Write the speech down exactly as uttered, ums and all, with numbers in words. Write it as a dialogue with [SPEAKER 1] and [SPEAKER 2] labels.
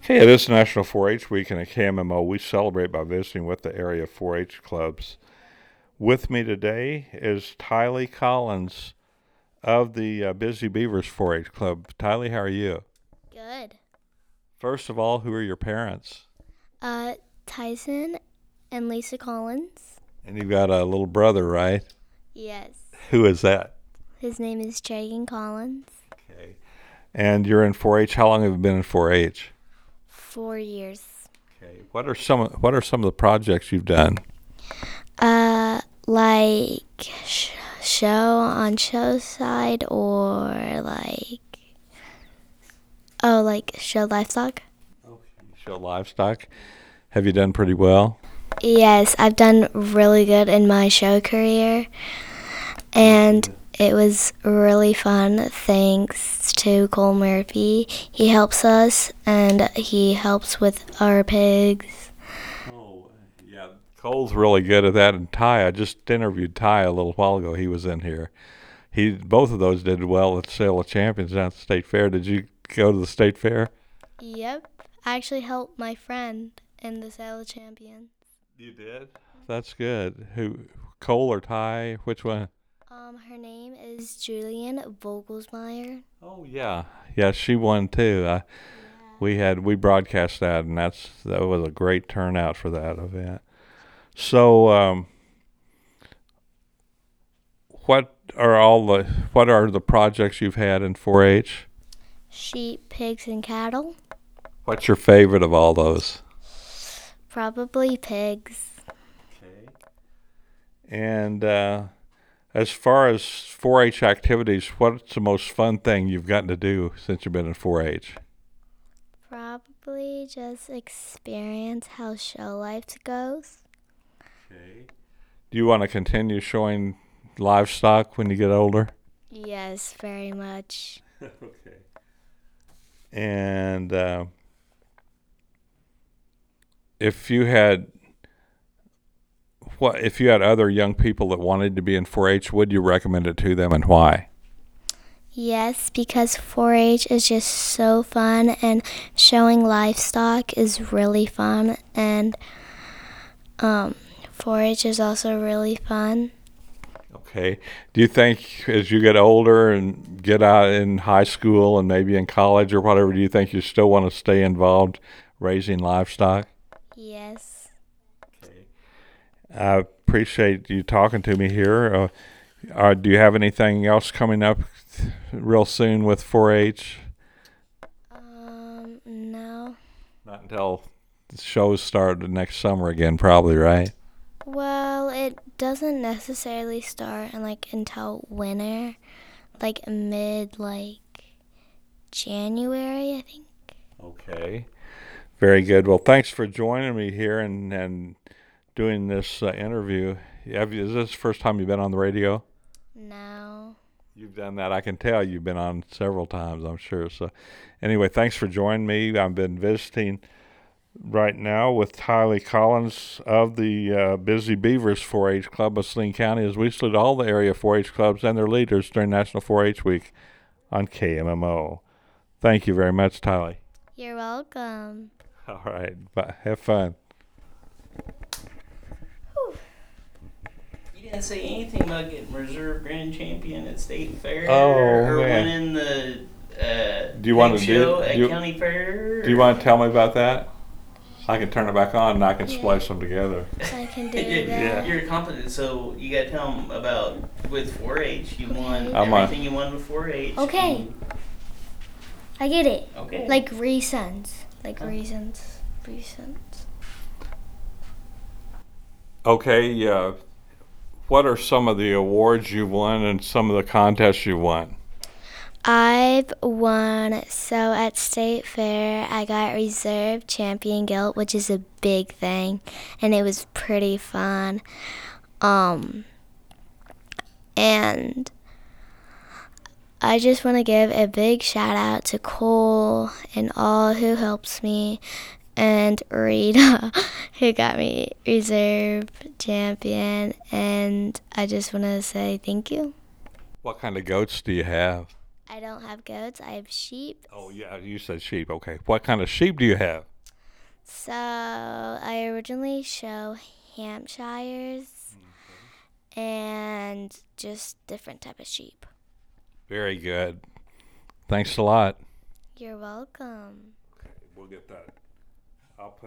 [SPEAKER 1] Hey, it is National four H Week, and at K M M O, we celebrate by visiting with the area four H clubs. With me today is Tylee Collins of the uh, Busy Beavers four H Club. Tylee, how are you?
[SPEAKER 2] Good.
[SPEAKER 1] First of all, who are your parents?
[SPEAKER 2] Uh, Tyson and Lisa Collins.
[SPEAKER 1] And you've got a little brother, right?
[SPEAKER 2] Yes.
[SPEAKER 1] Who is that?
[SPEAKER 2] His name is Jagan Collins.
[SPEAKER 1] Okay. And you're in four H. How long have you been in four H?
[SPEAKER 2] Four years.
[SPEAKER 1] Okay. What are some What are some of the projects you've done?
[SPEAKER 2] Uh, like sh- show on show side or like oh like show livestock.
[SPEAKER 1] Okay. You show livestock. Have you done pretty well?
[SPEAKER 2] Yes, I've done really good in my show career, and it was really fun thanks to Cole Murphy. He helps us and he helps with our pigs.
[SPEAKER 1] Oh, yeah. Cole's really good at that. And Ty, I just interviewed Ty a little while ago. He was in here. He both of those did well at Sale of Champions down at the State Fair. Did you go to the State Fair?
[SPEAKER 2] Yep, I actually helped my friend in the Sale of Champions.
[SPEAKER 1] You did. That's good. Who, Cole or Ty? Which one?
[SPEAKER 2] Um, her name is Julian Vogelsmeyer.
[SPEAKER 1] Oh yeah, yeah. She won too. Uh, we had we broadcast that, and that's that was a great turnout for that event. So, um, what are all the what are the projects you've had in four H?
[SPEAKER 2] Sheep, pigs, and cattle.
[SPEAKER 1] What's your favorite of all those?
[SPEAKER 2] Probably pigs.
[SPEAKER 1] Okay. And uh, as far as four H activities, what's the most fun thing you've gotten to do since you've been in four H?
[SPEAKER 2] Probably just experience how show life goes.
[SPEAKER 1] Okay. Do you want to continue showing livestock when you get older?
[SPEAKER 2] Yes, very much.
[SPEAKER 1] Okay. And uh, if you had what if you had other young people that wanted to be in four H, would you recommend it to them, and why?
[SPEAKER 2] Yes, because four H is just so fun, and showing livestock is really fun, and um, four H is also really fun.
[SPEAKER 1] Okay. Do you think as you get older and get out in high school and maybe in college or whatever, do you think you still want to stay involved raising livestock?
[SPEAKER 2] Yes.
[SPEAKER 1] Okay. I appreciate you talking to me here. Uh, uh, do you have anything else coming up real soon with four H?
[SPEAKER 2] Um, no.
[SPEAKER 1] Not until the shows start next summer again, probably, right?
[SPEAKER 2] Well, it doesn't necessarily start in like until winter, like mid like January, I think.
[SPEAKER 1] Okay. Very good. Well, thanks for joining me here and, and doing this uh, interview. Have you, is this the first time you've been on the radio?
[SPEAKER 2] No.
[SPEAKER 1] You've done that. I can tell you've been on several times, I'm sure. So, anyway, thanks for joining me. I've been visiting right now with Tylee Collins of the uh, Busy Beavers four H Club of Saline County as we salute all the area four H clubs and their leaders during National four H Week on K M M O. Thank you very much, Tylee.
[SPEAKER 2] You're welcome.
[SPEAKER 1] All right. Bye. Have fun.
[SPEAKER 3] You didn't say anything about getting reserve grand champion at state fair
[SPEAKER 1] Oh,
[SPEAKER 3] or
[SPEAKER 1] man.
[SPEAKER 3] winning the uh,
[SPEAKER 1] Do you want
[SPEAKER 3] big
[SPEAKER 1] to do-
[SPEAKER 3] show at
[SPEAKER 1] do you-
[SPEAKER 3] county fair.
[SPEAKER 1] Do you want to tell me about that? I can turn it back on and I can
[SPEAKER 2] Yeah.
[SPEAKER 1] splice them together.
[SPEAKER 2] I can do
[SPEAKER 3] You're-
[SPEAKER 2] that.
[SPEAKER 3] You're competent, so you got to tell them about with four H. You won
[SPEAKER 1] I'm a-
[SPEAKER 3] everything you won with four H.
[SPEAKER 2] Okay. I get it.
[SPEAKER 3] Okay.
[SPEAKER 2] Like reasons. Like
[SPEAKER 3] Huh?
[SPEAKER 2] reasons. Reasons.
[SPEAKER 1] Okay, uh, what are some of the awards you won and some of the contests you won?
[SPEAKER 2] I've won, so at State Fair, I got Reserve Champion Gilt, which is a big thing, and it was pretty fun. Um, and I just want to give a big shout out to Cole and all who helps me, and Rita, who got me Reserve Champion, and I just want to say thank you.
[SPEAKER 1] What kind of goats do you have?
[SPEAKER 2] I don't have goats. I have sheep.
[SPEAKER 1] Oh, yeah, you said sheep. Okay. What kind of sheep do you have?
[SPEAKER 2] So I originally show Hampshires
[SPEAKER 1] Okay.
[SPEAKER 2] and just different type of sheep.
[SPEAKER 1] Very good. Thanks a lot.
[SPEAKER 2] You're welcome.
[SPEAKER 1] Okay, we'll get that. I'll put